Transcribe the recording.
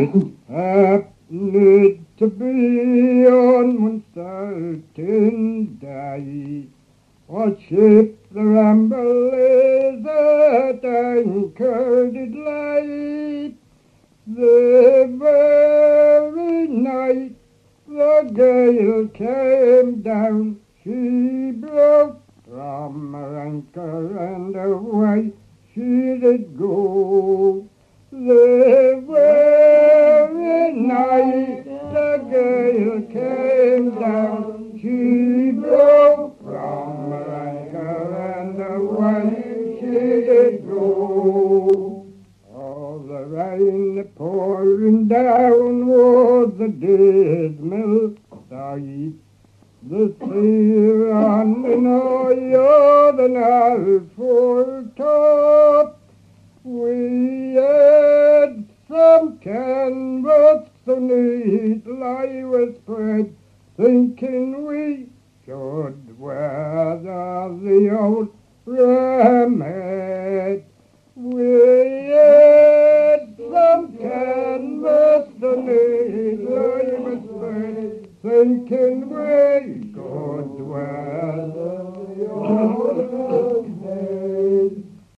happened to be on one certain day. A ship the Ramblers at anchor did lay. The very night the gale came down, she broke from her anchor and away she did go. The very night the gale came down, she broke from her anchor and away she did go. All the rain pouring down was the dismal sight. The sea running higher than our foretop. We had some canvas so neatly was spread, thinking we should weather the old Ramhead. We had some canvas so neatly was spread, thinking we could weather the old